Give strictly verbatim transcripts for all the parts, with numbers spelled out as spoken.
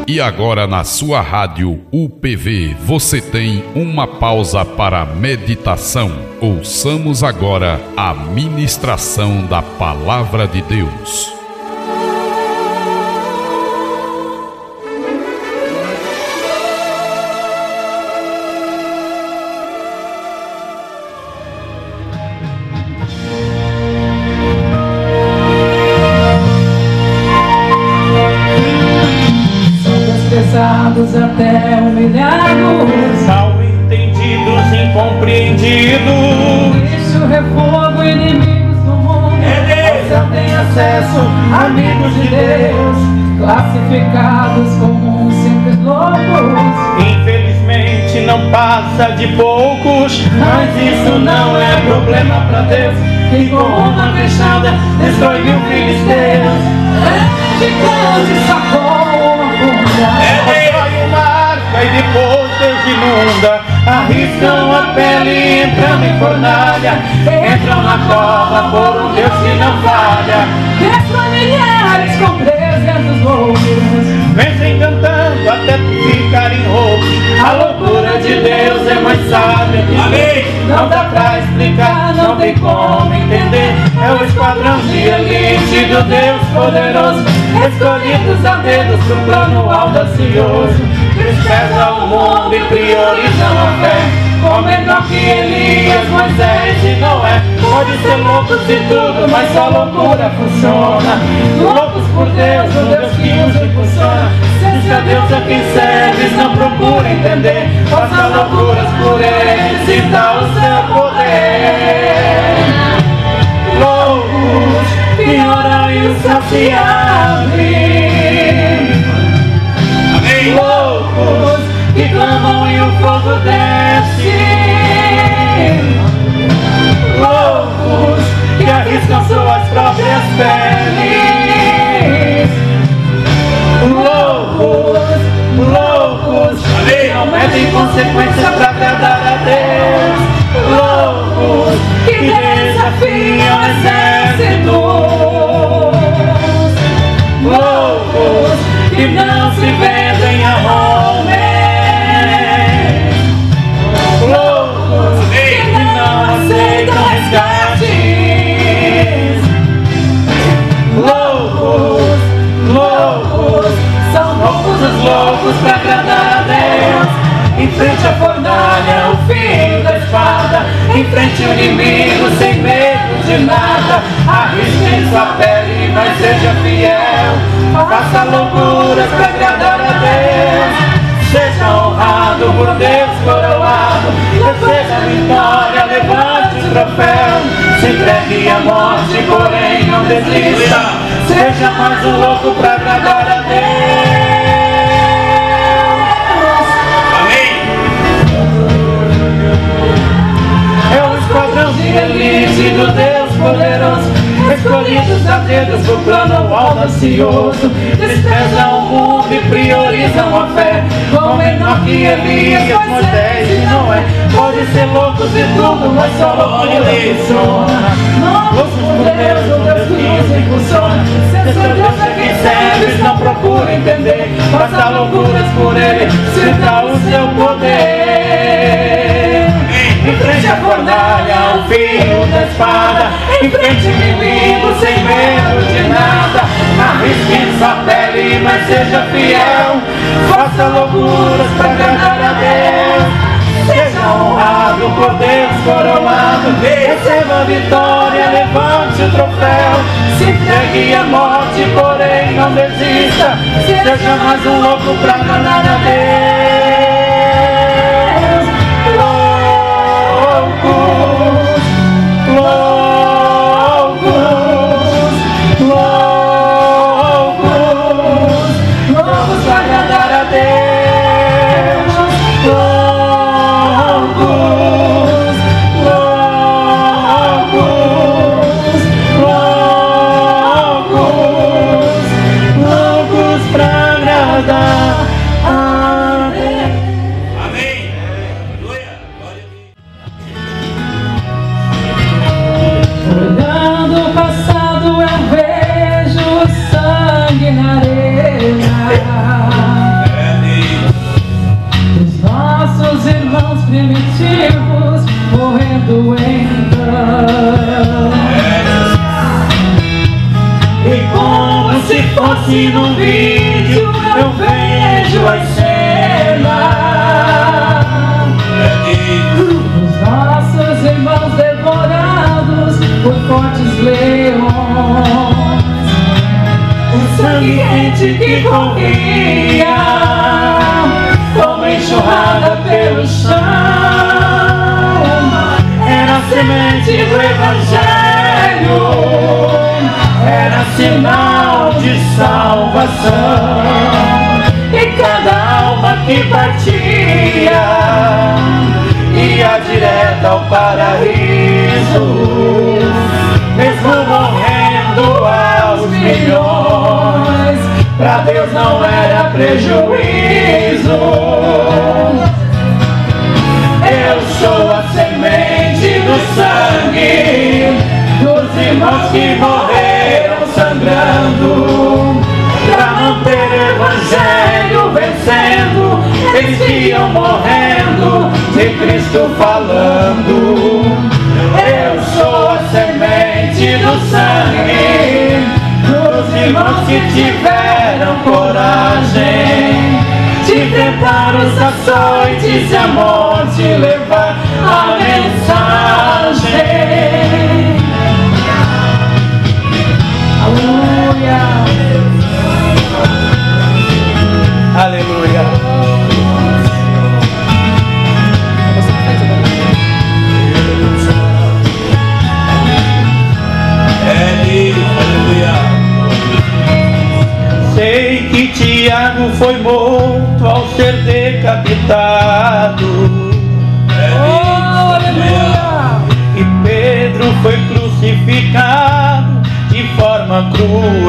E agora na sua rádio U P V você tem uma pausa para meditação. Ouçamos agora a ministração da Palavra de Deus. Até humilhados, mal entendidos, incompreendidos, lixo, refogo, inimigos do mundo, é só tem acesso, amigos de Deus, classificados como simples loucos. Infelizmente não passa de poucos, Mas isso não é problema pra Deus, que com uma fechada destrói mil filisteus. É gigante, sacou uma funda, é o mar, e depois Deus inunda. Arriscam a pele entrando em fornalha, entram na cova por um Deus que não falha. desfamiliares com trezentos loucos, Vencem cantando até ficarem roucos. A loucura de Deus é mais sábia que Amém. Não dá pra explicar, não tem como entender. É o esquadrão de elite do Deus poderoso, Escolhidos a dedos pro plano audacioso, desprezam o mundo e priorizam a fé. como Enoque, Elias, Moisés e Noé. Pode ser loucos de tudo, mas só loucura funciona. Loucos por Deus, o Deus que os impulsiona. Se a Deus é quem serves, não procura entender. Faça loucuras por eles e dá o seu poder. Loucos que oram e o céu se abre. Amém. Loucos que clamam e o fogo desce. Loucos que arriscam suas próprias peles. Loucos, loucos que não medem consequências para agradar a Deus. Loucos que desafiam exércitos. Loucos que não se vendem a homens. Loucos que não aceitam resgates. Loucos, loucos, são loucos os loucos para agradar a Deus. Em frente à fornalha, o fio da espada. Em frente ao inimigo, sem medo de nada. Arrisque sua pele, mas seja fiel. Faça loucuras para agradar a Deus. Seja honrado por Deus coroado. Seja a vitória, levante o troféu. Se entregue à morte, porém não desista. Seja mais um louco para agradar a Deus. É o esquadrão de elite do Deus poderoso, escolhidos a dedos pro plano audacioso. Desprezam o mundo e priorizam a fé, como Enoque, Elias, Moisés e Noé. Pode ser loucos de tudo, mas só loucura funciona. Loucos por Deus, o Deus que nos impulsiona. Se seu Deus é quem serves, não procura entender. Faça loucuras por ele, sinta o seu poder. Em frente à fornalha, o fio da espada. Em frente ao inimigo, sem medo de nada. Arrisque sua pele, mas seja fiel. Faça loucuras para agradar a Deus. Seja honrado por Deus coroado. Receba a vitória, levante o troféu. Se entregue à morte, porém não desista. Seja mais um louco para agradar a Deus. Loucos, loucos, loucos, loucos para agradar a Deus. Loucos, loucos, loucos, loucos para agradar a Deus. primitivos morrendo em vão. E como se fosse num vídeo eu vejo as cenas dos nossos irmãos devorados por fortes leões. O sangue quente que corria como enxurrada pelo chão era a semente do Evangelho, era sinal de salvação. E cada alma que partia ia direto ao paraíso, mesmo morrendo aos milhões, pra Deus não era prejuízo. Eu sou a semente do sangue dos irmãos que morreram sangrando pra manter o Evangelho vencendo. Eles iam morrendo de Cristo falando. Eu sou a semente do sangue dos irmãos que tiveram coragem de enfrentar os açoites e a morte, levar a mensagem. Aleluia. Aleluia. Sei que Tiago foi morto ao ser decapitado. Oh, aleluia. E Pedro foi crucificado de forma cruel.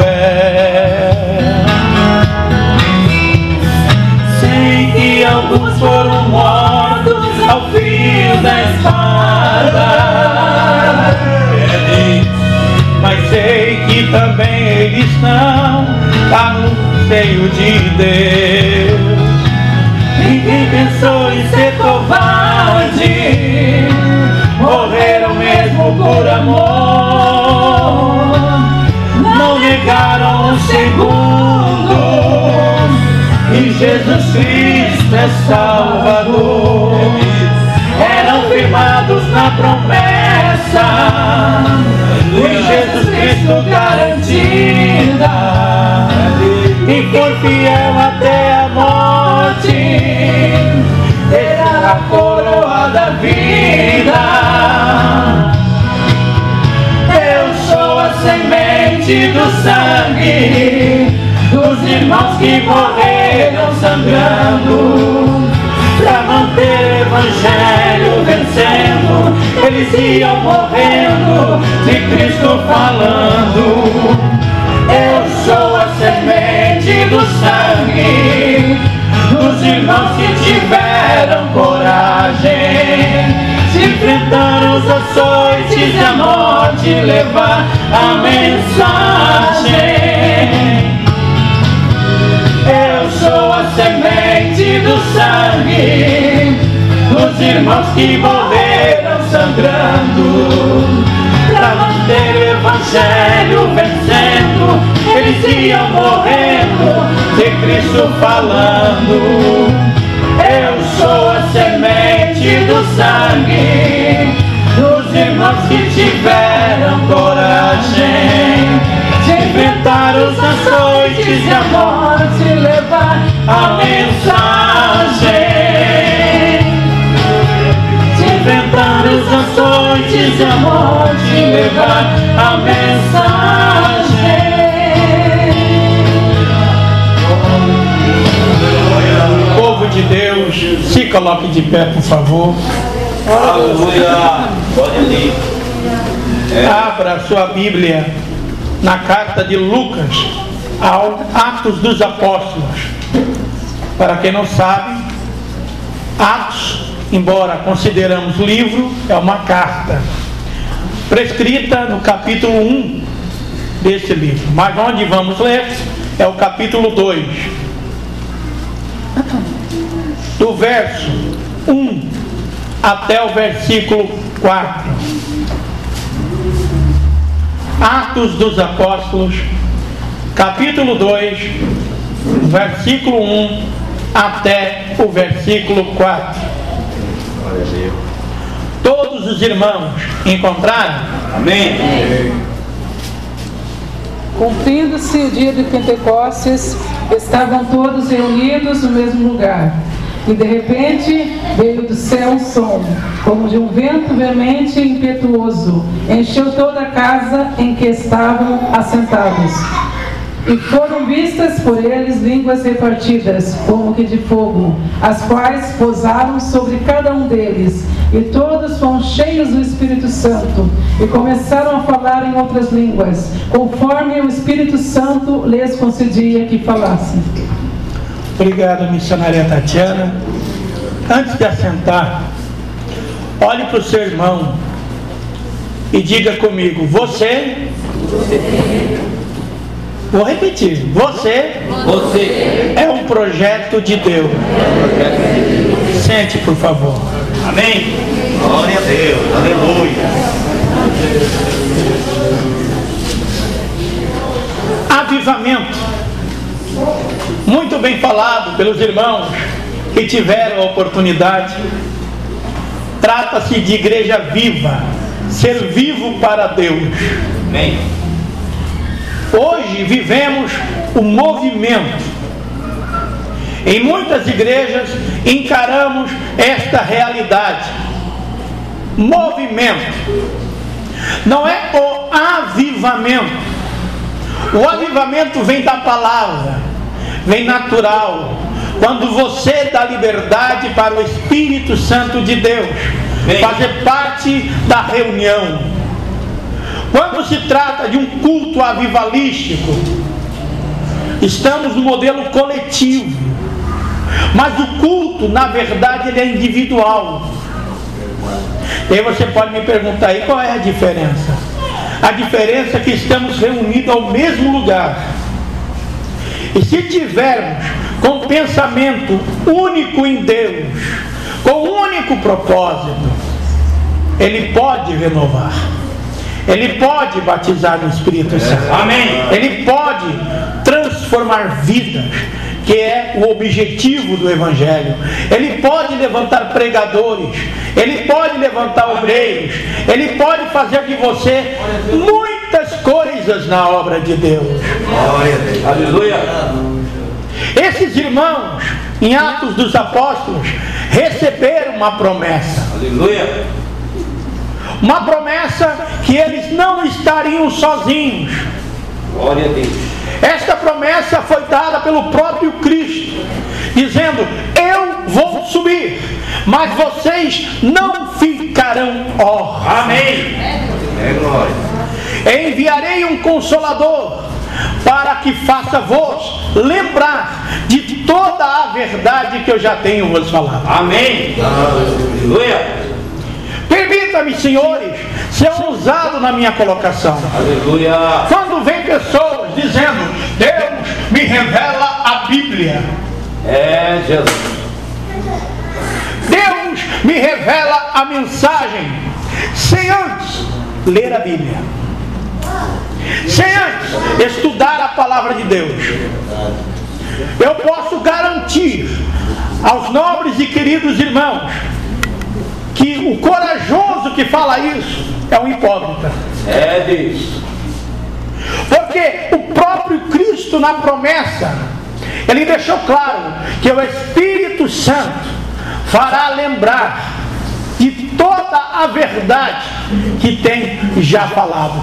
Sei que alguns foram mortos ao fio da espada, mas sei que também eles estão lá no seio de Deus. Ninguém pensou em ser covarde, morreram mesmo por amor, não negaram um segundo que Jesus Cristo é Salvador. Eram firmados na promessa de Jesus Cristo garantida, e foi fiel até a morte, terá a coroa da vida. Eu sou a semente do sangue dos irmãos que morreram sangrando pra manter o Evangelho vencendo. Eles iam morrendo de Cristo falando. Eu sou a semente do sangue dos irmãos que tiveram coragem de enfrentar os açoites e a morte, levar a mensagem. Eu sou a semente do sangue dos irmãos que morreram sangrando pra manter o Evangelho vencendo. Eles iam morrendo de Cristo falando. Eu sou a semente do sangue dos irmãos que tiveram coragem de enfrentar os açoites e a morte, levar a mensagem. De enfrentar os açoites e a morte, levar a mensagem. Povo de Deus, se coloque de pé, por favor. Aleluia. Pode ali. Abra a sua Bíblia na carta de Lucas ao Atos dos Apóstolos. Para quem não sabe, Atos, embora consideramos livro, é uma carta prescrita no capítulo um desse livro. Mas onde vamos ler é o capítulo dois, do verso um até o versículo quatro. Atos dos Apóstolos, capítulo dois, versículo um até o versículo quatro. Todos os irmãos encontraram? Amém. Cumprindo-se o dia de Pentecostes, estavam todos reunidos no mesmo lugar. E de repente veio do céu um som, como de um vento veemente e impetuoso, encheu toda a casa em que estavam assentados. E foram vistas por eles línguas repartidas, como que de fogo, as quais pousaram sobre cada um deles. E todos foram cheios do Espírito Santo, e começaram a falar em outras línguas, conforme o Espírito Santo lhes concedia que falassem. Obrigado, missionária Tatiana. Antes de assentar, olhe para o seu irmão e diga comigo: você, vou repetir, você, Você é um projeto de Deus. Sente, por favor. Amém. Glória a Deus. Aleluia. Avivamento. Muito bem falado pelos irmãos que tiveram a oportunidade. Trata-se de igreja viva, ser vivo para Deus. Amém. Hoje vivemos o movimento. Em muitas igrejas encaramos esta realidade. Movimento. Não é o avivamento. O avivamento vem da palavra, vem natural, quando você dá liberdade para o Espírito Santo de Deus Bem. fazer parte da reunião. Quando se trata de um culto avivalístico, estamos no modelo coletivo, mas o culto, na verdade, ele é individual. E aí você pode me perguntar aí, qual é a diferença? A diferença é que estamos reunidos ao mesmo lugar. E se tivermos com pensamento único em Deus, com um único propósito, Ele pode renovar, Ele pode batizar no Espírito Santo. Amém. Ele pode transformar vidas, que é o objetivo do Evangelho. Ele pode levantar pregadores, Ele pode levantar obreiros, Ele pode fazer de você muitas coisas na obra de Deus. Aleluia. Esses irmãos, em Atos dos Apóstolos, receberam uma promessa. Aleluia. Uma promessa que eles não estariam sozinhos. Glória a Deus. Esta promessa foi dada pelo próprio Cristo, dizendo: eu vou subir, mas vocês não ficarão órfãos. Amém. É glória. Enviarei um Consolador, para que faça-vos lembrar de toda a verdade que eu já tenho vos falado. Amém. Aleluia. Permita-me, senhores, ser ousado na minha colocação. Aleluia. Quando vem pessoas dizendo: Deus me revela a Bíblia, É Jesus. Deus me revela a mensagem, sem antes ler a Bíblia, sem antes estudar a palavra de Deus, eu posso garantir aos nobres e queridos irmãos que o corajoso que fala isso é um hipócrita. É Deus. Porque o próprio Cristo, na promessa, Ele deixou claro que o Espírito Santo fará lembrar de toda a verdade que tem já falado.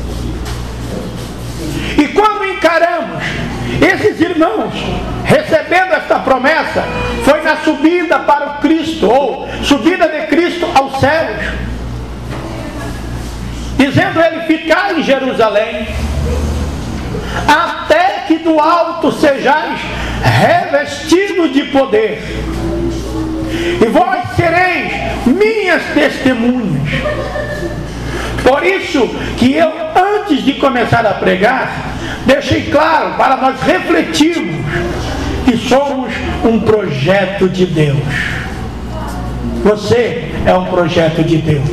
E quando encaramos esses irmãos recebendo esta promessa, foi na subida para o Cristo, ou subida de Cristo aos céus, dizendo Ele: ficar em Jerusalém, até que do alto sejais revestidos de poder, e vós sereis minhas testemunhas. Por isso que eu, antes de começar a pregar, deixei claro para nós refletirmos que somos um projeto de Deus. Você é um projeto de Deus.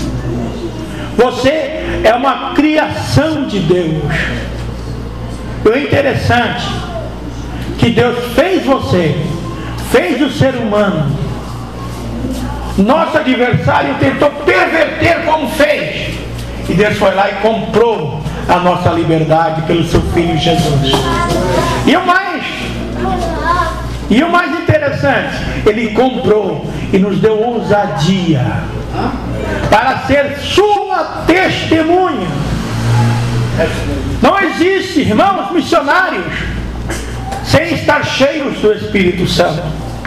Você é uma criação de Deus. E o interessante que Deus fez você, fez o ser humano. Nosso adversário tentou perverter como fez. E Deus foi lá e comprou a nossa liberdade pelo seu Filho Jesus. E o mais, e o mais interessante, Ele comprou e nos deu ousadia para ser sua testemunha. Não existe, irmãos missionários, sem estar cheios do Espírito Santo.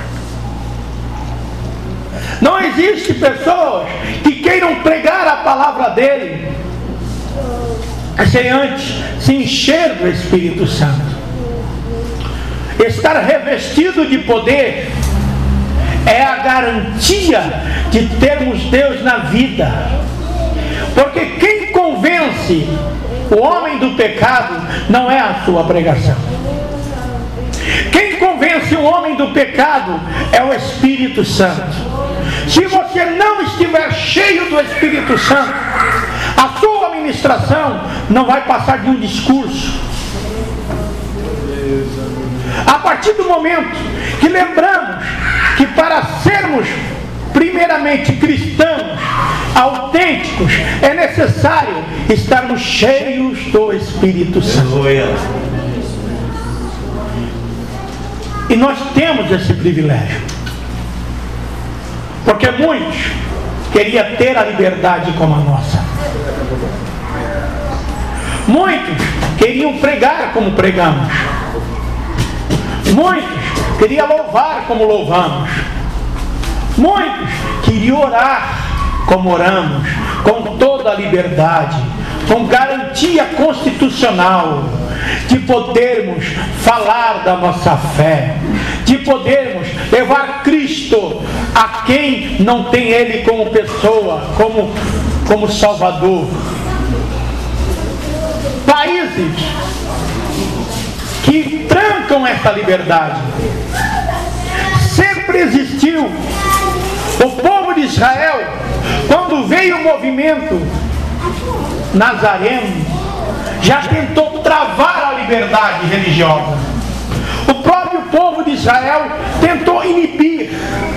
Não existe pessoas que queiram pregar a palavra dele sem antes se encher do Espírito Santo. Estar revestido de poder é a garantia de termos Deus na vida. Porque quem convence o homem do pecado não é a sua pregação. Quem convence o homem do pecado é o Espírito Santo. Se você não estiver cheio do Espírito Santo, a sua ministração não vai passar de um discurso. A partir do momento que lembramos que para sermos primeiramente cristãos autênticos, é necessário estarmos cheios do Espírito Santo. E nós temos esse privilégio, porque muitos queriam ter a liberdade como a nossa. Muitos queriam pregar como pregamos. Muitos queriam louvar como louvamos. Muitos queriam orar como oramos, com toda a liberdade, com garantia constitucional de podermos falar da nossa fé, de podermos levar Cristo a quem não tem Ele como pessoa, como, como Salvador. Países que trancam essa liberdade. Sempre existiu. O povo de Israel, quando veio o movimento nazareno, já tentou travar a liberdade religiosa. O próprio povo de Israel tentou inibir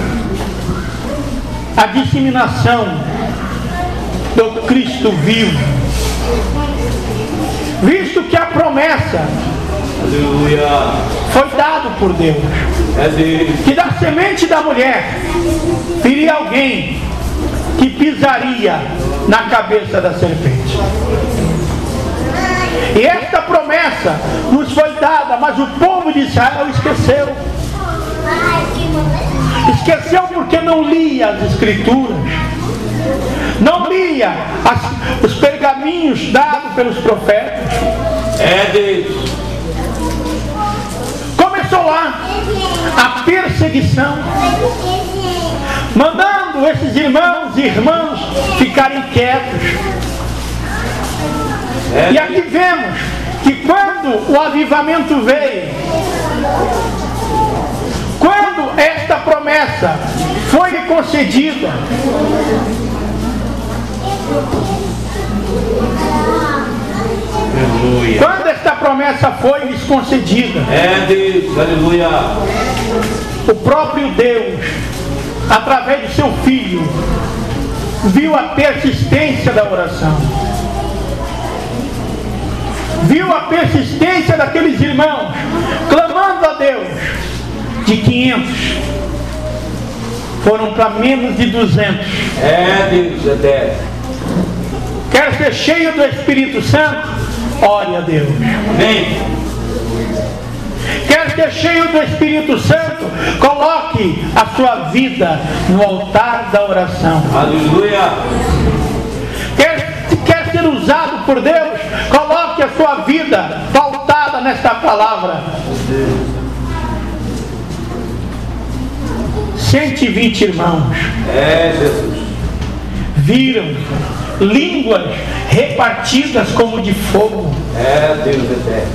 a disseminação do Cristo vivo, visto que a promessa foi dada por Deus, que da semente da mulher viria alguém que pisaria na cabeça da serpente. E esta promessa nos foi dada, mas o povo de Israel esqueceu. Esqueceu porque não lia as Escrituras, não lia as, os pergaminhos dados pelos profetas. É Deus. Começou lá a perseguição, mandando esses irmãos e irmãs ficarem quietos. É. E aqui vemos que quando o avivamento veio, quando esta promessa foi lhe concedida, aleluia. Quando esta promessa foi lhes concedida, é Deus, aleluia. O próprio Deus, através de seu Filho, viu a persistência da oração, viu a persistência daqueles irmãos clamando a Deus. De quinhentos foram para menos de duzentos. É Deus eterno. Quer ser cheio do Espírito Santo? Ore a Deus. Amém. Quer ser cheio do Espírito Santo? Coloque a sua vida no altar da oração. Aleluia. Quer, quer ser usado por Deus? Coloque a sua vida pautada nesta palavra. cento e vinte irmãos é, Jesus. Viram línguas repartidas como de fogo. É Deus eterno.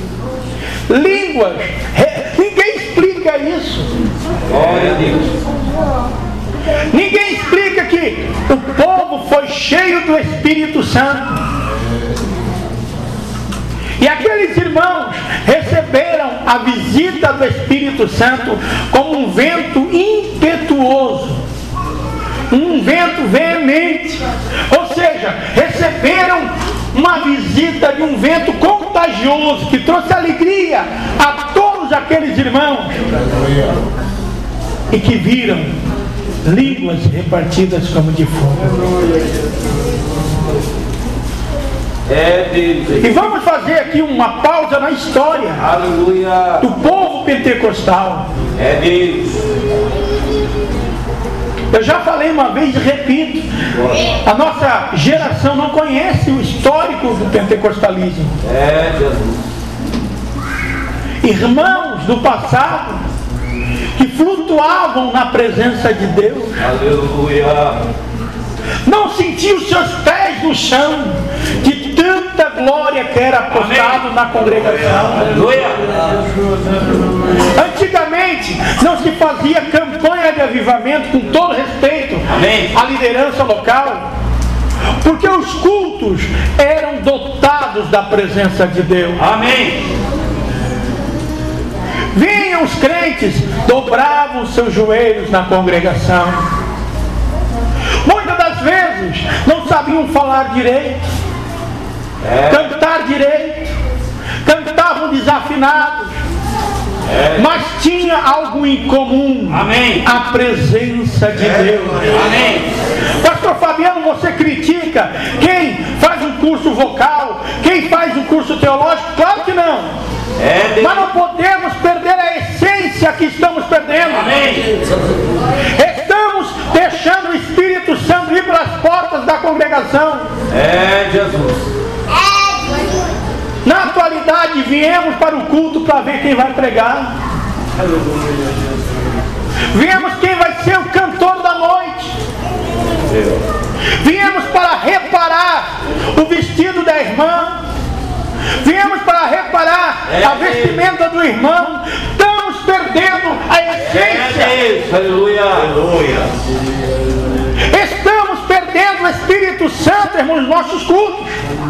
Línguas, re... ninguém explica isso. Glória a Deus. Ninguém explica que o povo foi cheio do Espírito Santo. E aqueles irmãos receberam a visita do Espírito Santo como um vento impetuoso, um vento veemente. Ou seja, receberam uma visita de um vento contagioso que trouxe alegria a todos aqueles irmãos e que viram línguas repartidas como de fogo. É Deus. E vamos fazer aqui uma pausa na história. Aleluia. Do povo pentecostal. É Deus. Eu já falei uma vez e repito, a nossa geração não conhece o histórico do pentecostalismo. É Jesus. Irmãos do passado que flutuavam na presença de Deus, Aleluia. não sentiam seus pés no chão de tanta glória que era postado na congregação. Aleluia. Antigamente não se fazia campanha de avivamento, com todo respeito Amém. à liderança local, porque os cultos eram dotados da presença de Deus. Amém. Vinham os crentes, dobravam seus joelhos na congregação. Muitas das vezes não sabiam falar direito, É. cantar direito, cantavam desafinados, É. mas tinha algo em comum: Amém. a presença de Deus. Amém. Pastor Fabiano, você critica quem faz um curso vocal, quem faz um curso teológico? Claro que não. É Deus. Mas não podemos perder a essência que estamos perdendo. Amém. Estamos deixando o Espírito Santo ir para as portas da congregação. É Jesus. Na atualidade, viemos para o culto para ver quem vai pregar. Viemos quem vai ser o cantor da noite. Viemos para reparar o vestido da irmã. Viemos para reparar a vestimenta do irmão. Estamos perdendo a É essência. Deus. Aleluia. Aleluia. Estamos perdendo o Espírito Santo, irmãos, nos nossos cultos.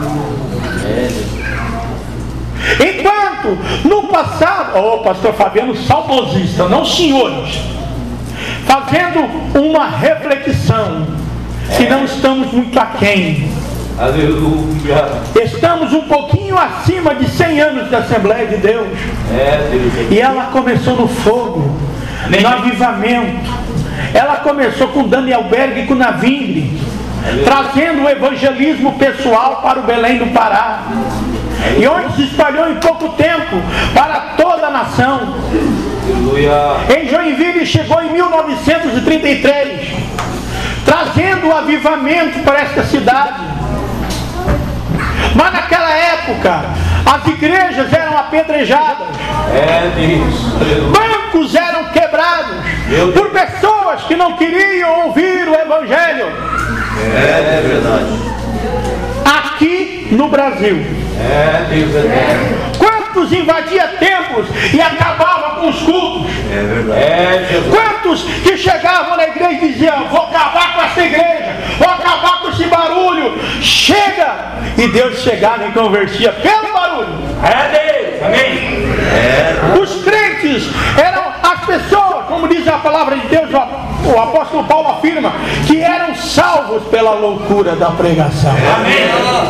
Enquanto no passado, ô oh, pastor Fabiano, saudosista, não senhores, fazendo uma reflexão, que não estamos muito aquém. Aleluia. Estamos um pouquinho acima de cem anos da Assembleia de Deus. É Deus. E ela começou no fogo, no avivamento. Ela começou com Daniel Berg e com Navingre, trazendo o evangelismo pessoal para o Belém do Pará. E onde se espalhou em pouco tempo para toda a nação. Aleluia. Em Joinville chegou em mil novecentos e trinta e três, trazendo o avivamento para esta cidade. Mas naquela época as igrejas eram apedrejadas, É Deus. Aleluia. bancos eram quebrados por pessoas que não queriam ouvir o Evangelho. É verdade. Aqui no Brasil, É Deus. É quantos invadia templos e acabavam com os cultos? verdade. É Jesus. Quantos que chegavam na igreja e diziam: vou acabar com essa igreja, vou acabar com esse barulho, chega! E Deus chegava e convertia pelo barulho. É Deus. Amém. É. Os crentes eram as pessoas, como diz a palavra de Deus, o apóstolo Paulo afirma, que eram salvos pela loucura da pregação. Amém.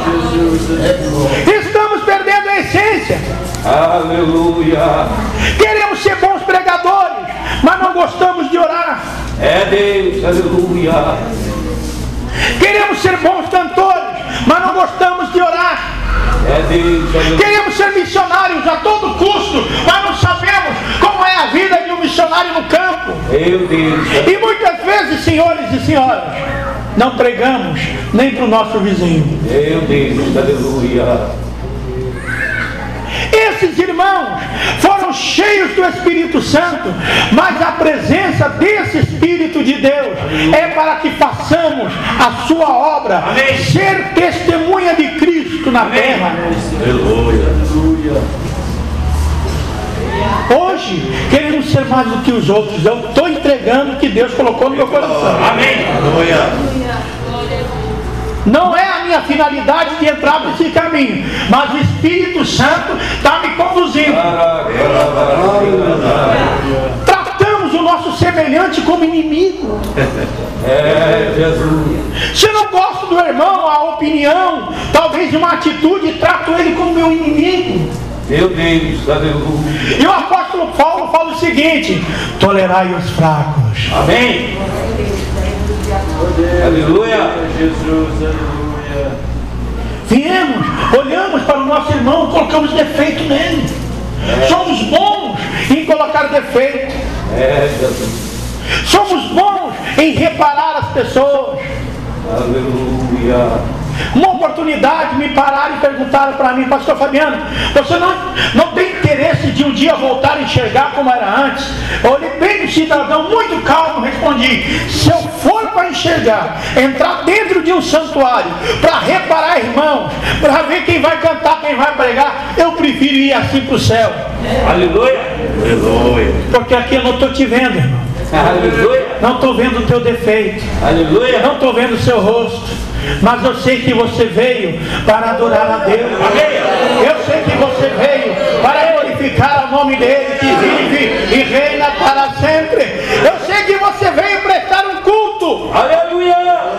Estamos perdendo a essência. Aleluia. Queremos ser bons pregadores, mas não gostamos de orar. É Deus. Aleluia. Queremos ser bons cantores, mas não gostamos de orar. É Deus. Aleluia. Queremos ser missionários a todo custo, mas não sabemos como é a vida de um missionário no campo. Meu Deus. E muitas vezes, senhores e senhoras, não pregamos nem para o nosso vizinho. Meu Deus. Aleluia. Esses irmãos foram cheios do Espírito Santo, mas a presença desse Espírito de Deus é para que façamos a sua obra. Amém. Ser testemunha de Cristo na terra. Aleluia. Hoje, queremos ser mais do que os outros. Eu estou entregando o que Deus colocou no meu coração. Amém. Não é a minha finalidade de entrar por esse caminho, mas o Espírito Santo está me conduzindo. Tratamos o nosso semelhante como inimigo. É, Jesus. Se eu não gosto do irmão, a opinião, talvez uma atitude, trato ele como meu inimigo. Meu Deus, aleluia. E o apóstolo Paulo fala o seguinte: tolerai os fracos. Amém. Aleluia. Jesus, aleluia. Viemos, olhamos para o nosso irmão, colocamos defeito nele. É. Somos bons em colocar defeito. É, Jesus. Somos bons em reparar as pessoas. Aleluia. Uma oportunidade me pararam e perguntaram para mim: pastor Fabiano, você não, não tem interesse de um dia voltar a enxergar como era antes? Eu olhei bem no cidadão, muito calmo, respondi: se eu for para enxergar, entrar dentro de um santuário, para reparar irmãos, para ver quem vai cantar, quem vai pregar, eu prefiro ir assim para o céu. Aleluia. Aleluia. Porque aqui eu não estou te vendo, irmão. Aleluia. Não estou vendo o teu defeito. Aleluia. Não estou vendo o seu rosto. Mas eu sei que você veio para adorar a Deus. Amém. Eu sei que você veio para glorificar o nome dele, que vive e reina para sempre. Eu sei que você veio prestar um culto. Aleluia.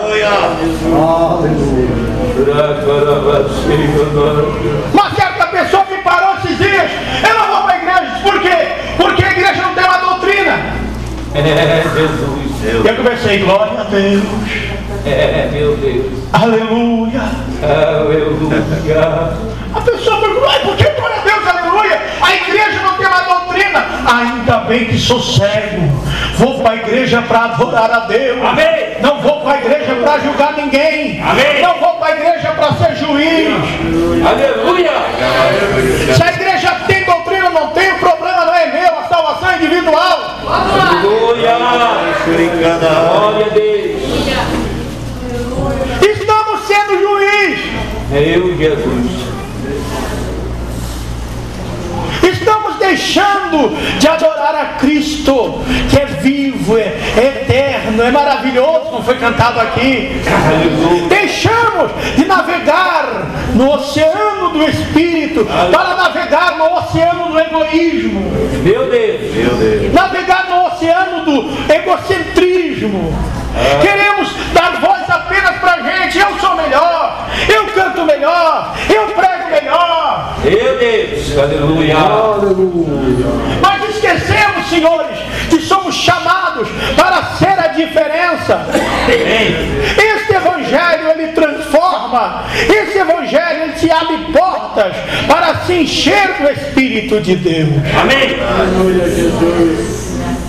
Uma certa pessoa me parou esses dias: eu não vou para a igreja. Por quê? Porque a igreja não tem uma doutrina. É, Jesus. Eu comecei: glória a Deus. É, meu Deus. Aleluia. Aleluia. A pessoa pergunta: ai, por que glória a Deus, aleluia? A igreja não tem uma doutrina. Ainda bem que sou cego. Vou para a igreja para adorar a Deus. Amém. Não vou para a igreja para julgar ninguém. Amém. Não vou para a igreja para ser juiz. Aleluia. Se a igreja tem doutrina, não tem, o problema não é meu, a salvação é individual. Aleluia. Glória a Deus. Estamos sendo juiz. Meu Jesus. Estamos deixando de adorar a Cristo, que é vivo, é, é eterno, é maravilhoso, como foi cantado aqui. Aleluia. Deixamos de navegar no oceano do Espírito para navegar no oceano do egoísmo. Meu Deus. Meu Deus. Navegar no oceano do egocentrismo. Ah. Queremos dar voz apenas para a gente: eu sou melhor, eu canto melhor, eu prego melhor. Meu Deus. Aleluia. Aleluia. Mas esquecemos, senhores, que somos chamados para ser a diferença. Este evangelho, ele transforma. Esse evangelho, ele te abre portas para se encher do Espírito de Deus. Amém. Aleluia, Jesus.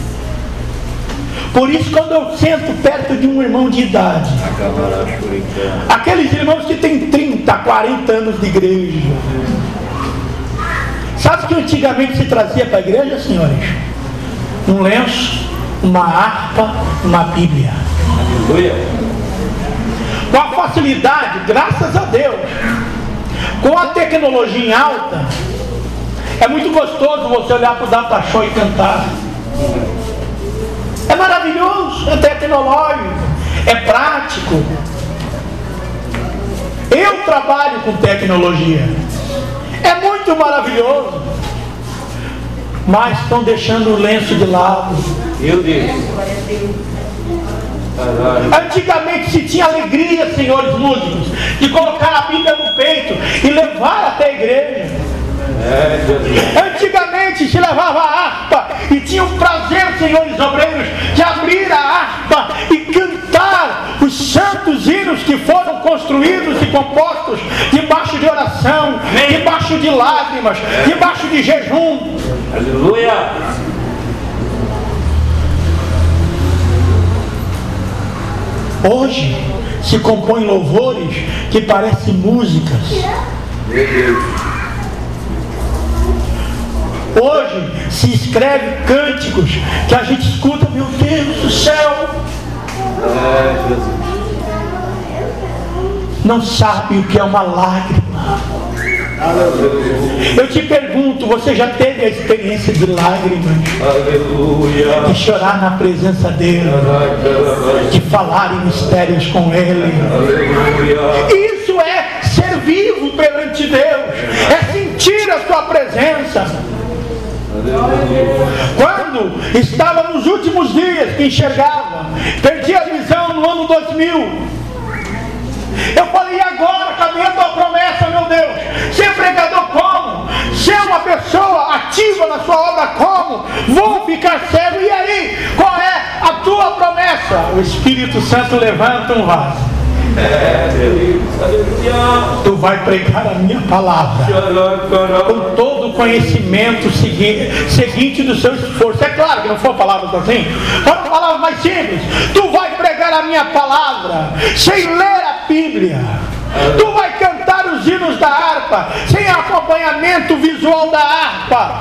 Por isso, quando eu sento perto de um irmão de idade, aqueles irmãos que têm trinta, quarenta anos de igreja, sabe o que antigamente se trazia para a igreja, senhores? Um lenço, uma harpa, uma Bíblia. Aleluia. Com a facilidade, graças a Deus, com a tecnologia em alta, é muito gostoso você olhar para o data show e cantar. É maravilhoso, é tecnológico, é prático. Eu trabalho com tecnologia. É muito maravilhoso. Mas estão deixando o lenço de lado. Meu Deus. Antigamente se tinha alegria, senhores músicos, de colocar a Bíblia no peito e levar até a igreja. É, antigamente se levava a harpa e tinha o prazer, senhores obreiros, de abrir a harpa e cantar os santos hinos que foram construídos e compostos debaixo de oração, Amém. Debaixo de lágrimas, é. Debaixo de jejum. Aleluia. Hoje se compõem louvores que parecem músicas. Meu Deus. Hoje se escreve cânticos que a gente escuta: meu Deus do céu. É, Jesus. Não sabe o que é uma lágrima. Eu te pergunto, você já teve a experiência de lágrimas? Aleluia. De chorar na presença dele, de falar em mistérios com ele? Aleluia. Isso é ser vivo perante Deus, é sentir a sua presença. Quando estava nos últimos dias que enxergava, perdi a visão no ano dois mil. Eu falei, e agora? Cadê a tua promessa, meu Deus? Ser pregador como? Ser uma pessoa ativa na sua obra como? Vou ficar cego, e aí? Qual é a tua promessa? O Espírito Santo levanta um vaso. Tu vai pregar a minha palavra com todo o conhecimento seguinte, seguinte do seu esforço. É claro que não for palavras assim, foram palavras mais simples. Tu vai pregar a minha palavra sem ler a Bíblia. Tu vai cantar os hinos da harpa sem acompanhamento visual da harpa.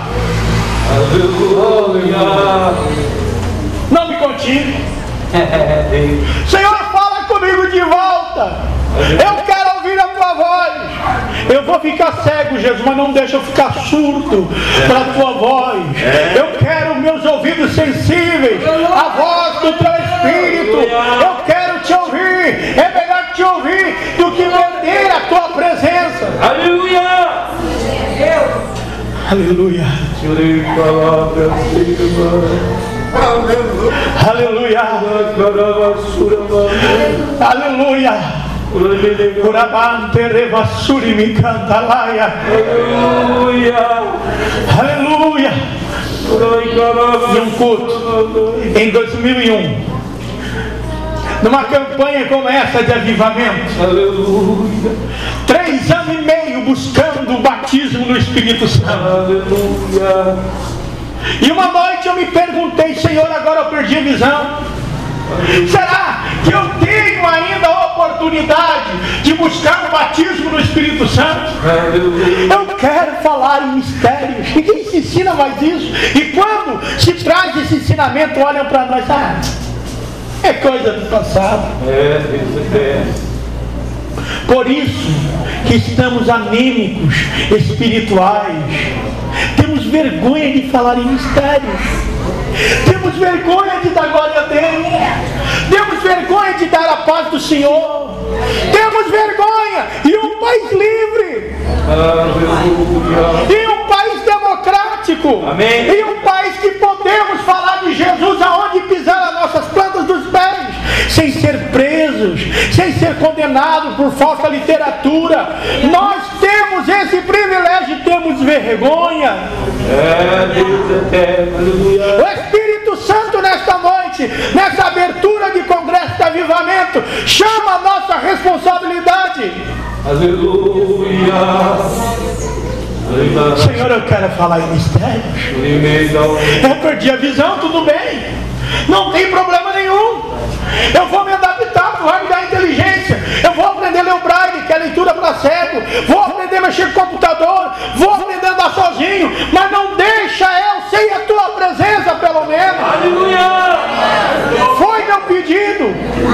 Não me contive. Senhor, fala comigo de volta. Eu quero ouvir a tua voz. Eu vou ficar cego, Jesus, mas não deixa eu ficar surdo para a tua voz. Eu quero meus ouvidos sensíveis à voz do teu Espírito. Eu quero te ouvir. É melhor te ouvir do que perder a tua presença. Aleluia. Aleluia. Aleluia. Aleluia. Curabante revassuri mi cantalaia. Aleluia. Aleluia. E um culto em dois mil e um, numa campanha como essa de avivamento. Aleluia. Três anos e meio buscando o batismo no Espírito Santo. Aleluia. E uma noite eu me perguntei, Senhor, agora eu perdi a visão. Será que eu tenho ainda a oportunidade de buscar o batismo no Espírito Santo? Eu quero falar em mistérios. Ninguém se ensina mais isso. E quando se traz esse ensinamento, olham para nós, ah, é coisa do passado. É, isso é. Por isso que estamos anêmicos espirituais. Temos vergonha de falar em mistérios. Temos vergonha de dar glória a Deus. Temos vergonha de dar a paz do Senhor. Temos vergonha. E um país livre. Aleluia. E um país democrático. Amém. E um país que podemos falar de Jesus aonde pisar as nossas plantas dos pés, sem ser presos, sem ser condenados por falsa literatura. Nós temos esse privilégio e temos vergonha. É, Deus eterno. Aleluia. O Espírito Santo nesta noite, nessa abertura de congresso de avivamento, chama a nossa responsabilidade. Aleluia. Senhor, eu quero falar em mistérios. Eu perdi a visão, tudo bem, não tem problema nenhum. Eu vou me adaptar, tu vai me dar inteligência. Eu vou aprender a ler o braille, que é leitura para cego. Vou aprender a mexer com o computador. Vou aprender a andar sozinho. Mas não deixa eu sem a tua presença, pelo menos. Aleluia! Foi meu pedido.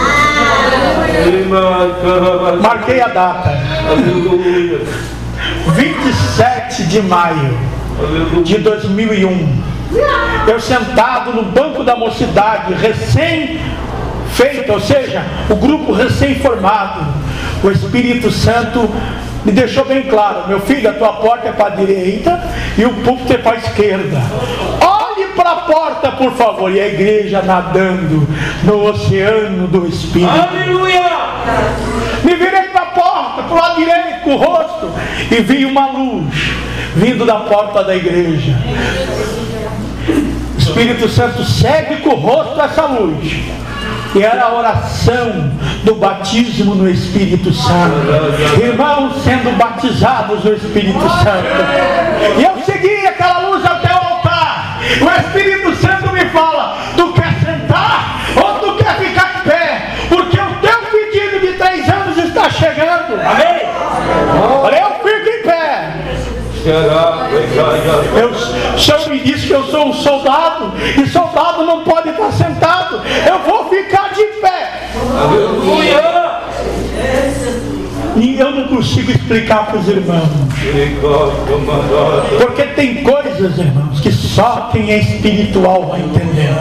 Marquei a data. Aleluia. vinte e sete de maio de dois mil e um. Eu sentado no banco da mocidade, recém feita, ou seja, o grupo recém-formado, o Espírito Santo me deixou bem claro: meu filho, a tua porta é para a direita e o púlpito é para a esquerda. Olhe para a porta, por favor. E a igreja nadando no oceano do Espírito. Aleluia! Me virei para a porta, para o lado direito, com o rosto, e vi uma luz vindo da porta da igreja. O Espírito Santo segue com o rosto essa luz. E era a oração do batismo no Espírito Santo. Irmãos sendo batizados no Espírito Santo. E eu segui aquela luz até o altar. O Espírito Santo me fala: tu quer sentar ou tu quer ficar em pé? Porque o teu pedido de três anos está chegando. Amém? Olha, eu fico em pé. Eu, o Senhor me disse que eu sou um soldado, e soldado não pode estar sentado. Eu vou ficar de pé. Aleluia. E eu não consigo explicar para os irmãos. Porque tem coisas, irmãos, que só quem é espiritual vai entender.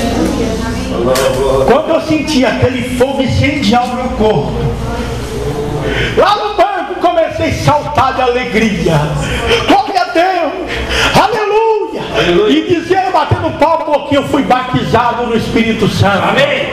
Quando eu senti aquele fogo incendiar o meu corpo, lá no banco comecei a saltar de alegria. Glória a Deus! Aleluia! Aleluia. E dizer, batendo pau, porque eu fui batizado no Espírito Santo. Amém!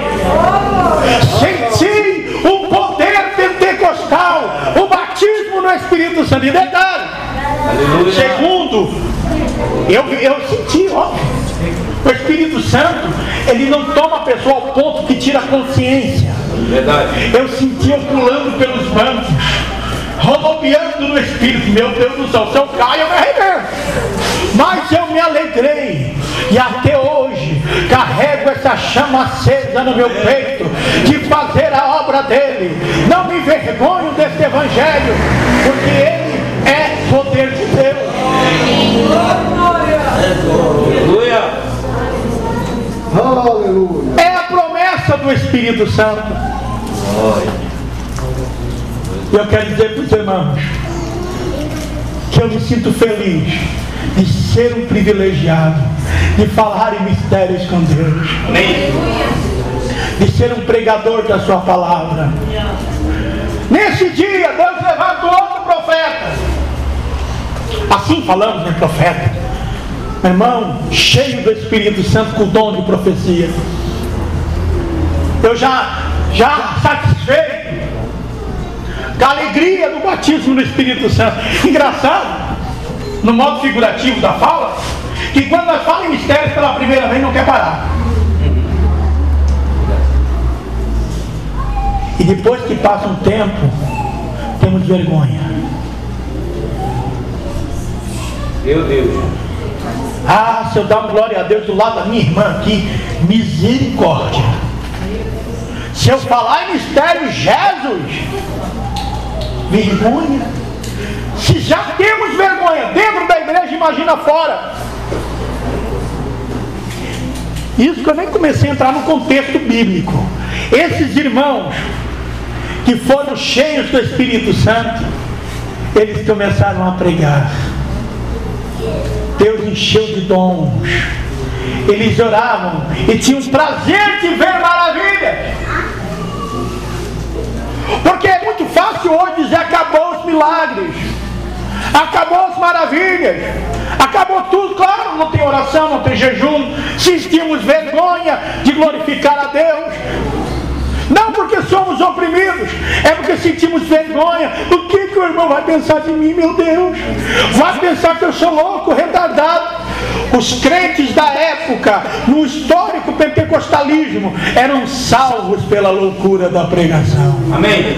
Senti o poder pentecostal, o batismo no Espírito Santo. E detalhe, aleluia. Segundo, eu, eu senti, ó, o Espírito Santo, ele não toma a pessoa ao ponto que tira a consciência. Verdade. Eu senti eu pulando pelos bancos, rodopiando no Espírito. Meu Deus do céu, se eu caio, eu me arrebento. Mas eu me alegrei, e até hoje carrego essa chama acesa no meu peito de fazer a obra dele. Não me envergonho desse evangelho, porque ele é poder de Deus. Aleluia. Aleluia. É a promessa do Espírito Santo. E eu quero dizer para os irmãos que eu me sinto feliz de ser um privilegiado, de falar em mistérios com Deus, de ser um pregador da sua palavra. Nesse dia Deus levantou outro profeta. Assim falamos, né, profeta? Meu irmão, cheio do Espírito Santo, com o dom de profecia. Eu já, já satisfeito da alegria do batismo no Espírito Santo. Engraçado, no modo figurativo da fala, que quando nós falamos em mistérios pela primeira vez, não quer parar. E depois que passa um tempo, temos vergonha. Meu Deus. Ah, se eu dar uma glória a Deus do lado da minha irmã aqui, misericórdia. Se eu falar em mistério, Jesus, vergonha. Se já temos vergonha dentro da igreja, imagina fora. Isso que eu nem comecei a entrar no contexto bíblico. Esses irmãos que foram cheios do Espírito Santo, eles começaram a pregar. Deus encheu de dons. Eles oravam e tinham prazer de ver maravilhas. Porque é muito fácil hoje dizer acabou os milagres, acabou as maravilhas, acabou tudo. Claro, não tem oração, não tem jejum. Sentimos vergonha de glorificar a Deus. Não porque somos oprimidos, é porque sentimos vergonha. O que, que o irmão vai pensar de mim, meu Deus? Vai pensar que eu sou louco, retardado. Os crentes da época, no histórico pentecostalismo, eram salvos pela loucura da pregação. Amém.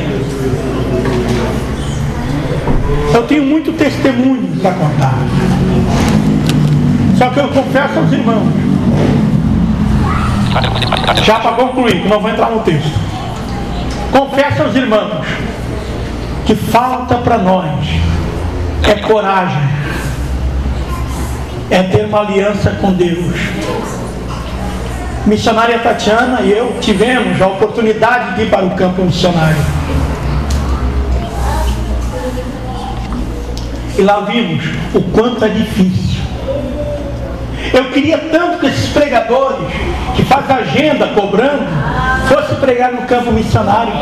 Eu tenho muito testemunho para contar. Só que eu confesso aos irmãos, já para concluir, que não vou entrar no texto, confesso aos irmãos que falta para nós é coragem, é ter uma aliança com Deus. Missionária Tatiana e eu tivemos a oportunidade de ir para o campo missionário, e lá vimos o quanto é difícil. Eu queria tanto que esses pregadores que fazem agenda cobrando fossem pregar no campo missionário.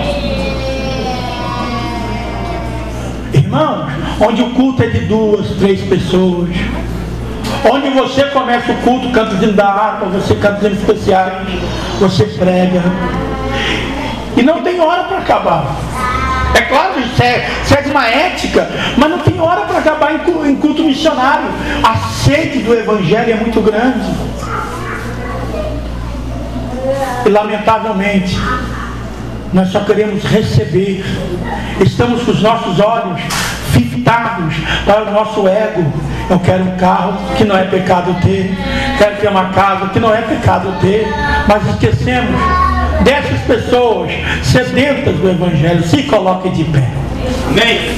Irmãos, onde o culto é de duas, três pessoas, onde você começa o culto, canta dentro da harpa, você canta dentro especiais, você prega, e não tem hora para acabar. É claro que isso é, isso é de uma ética, mas não tem hora para acabar em culto missionário. A sede do Evangelho é muito grande. E lamentavelmente, nós só queremos receber. Estamos com os nossos olhos fitados para o nosso ego. Eu quero um carro, que não é pecado ter. Quero ter uma casa, que não é pecado ter. Mas esquecemos dessas pessoas sedentas do Evangelho. Se coloquem de pé. Amém.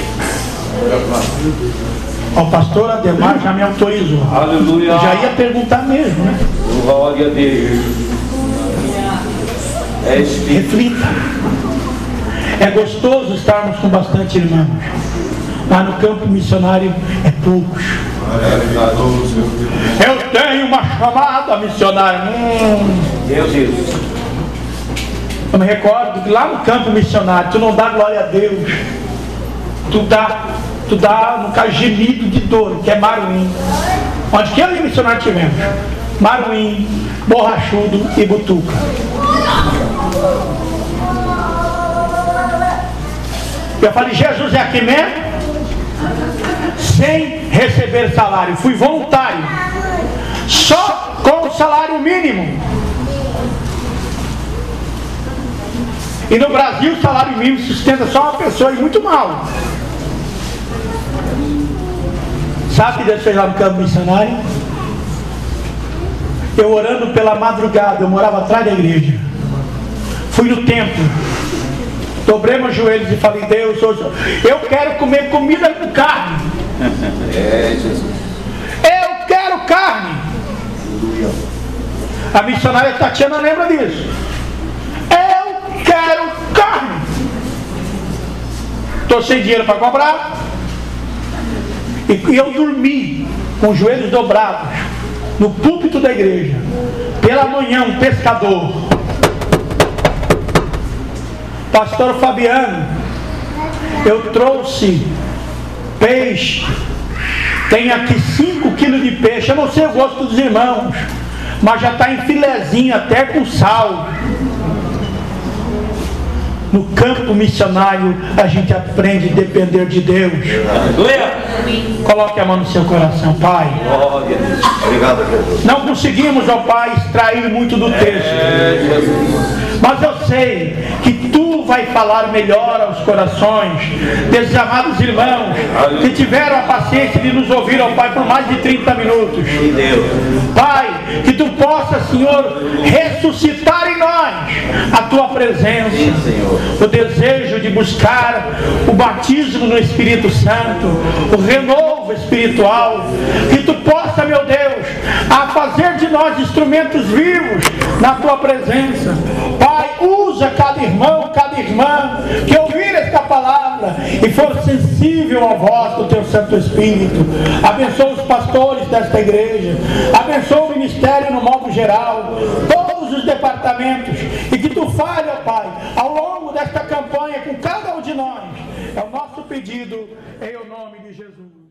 O pastor Ademar já me autorizou. Aleluia. Já ia perguntar mesmo, né? Glória a Deus. Reflita. É gostoso estarmos com bastante irmãos. Lá no campo missionário é poucos. Eu tenho uma chamada missionária. Hum. Deus, Deus. Eu me recordo que lá no campo missionário, tu não dá glória a Deus. Tu dá, tu dá no caso gemido de dor, que é Maruim. Onde que eu e o missionário tivemos? Maruim, Borrachudo e Butuca. Eu falei, Jesus é aqui mesmo? Sem receber salário, fui voluntário, só com o salário mínimo. E no Brasil o salário mínimo sustenta só uma pessoa e muito mal. Sabe o que Deus fez lá no campo missionário? Eu orando pela madrugada, eu morava atrás da igreja, fui no templo, dobrei meus joelhos e falei, Deus, hoje eu quero comer comida com carne. É, Jesus. Eu quero carne. A missionária Tatiana lembra disso. Eu quero carne. Estou sem dinheiro para comprar. E eu dormi com os joelhos dobrados no púlpito da igreja. Pela manhã, um pescador, pastor Fabiano, eu trouxe peixe, tem aqui cinco quilos de peixe. Eu não sei o gosto dos irmãos, mas já está em filezinho, até com sal. No campo missionário a gente aprende a depender de Deus. Coloque a mão no seu coração, Pai. Obrigado, Jesus. Não conseguimos, ó Pai, extrair muito do texto, mas eu sei que Tu vai falar melhor aos corações desses amados irmãos que tiveram a paciência de nos ouvir, ó Pai, por mais de trinta minutos. Pai, que Tu possa, Senhor, ressuscitar em nós a Tua presença, o desejo de buscar o batismo no Espírito Santo, o renovo espiritual. Que Tu possa, meu Deus, a fazer de nós instrumentos vivos na Tua presença. Pai, usa cada irmão, cada irmã que ouvir esta palavra e for sensível à voz do Teu Santo Espírito. Abençoa os pastores desta igreja, abençoa o ministério no modo geral, todos os departamentos, e que Tu fale, ó Pai, ao longo desta campanha com cada um de nós. É o nosso pedido em nome de Jesus.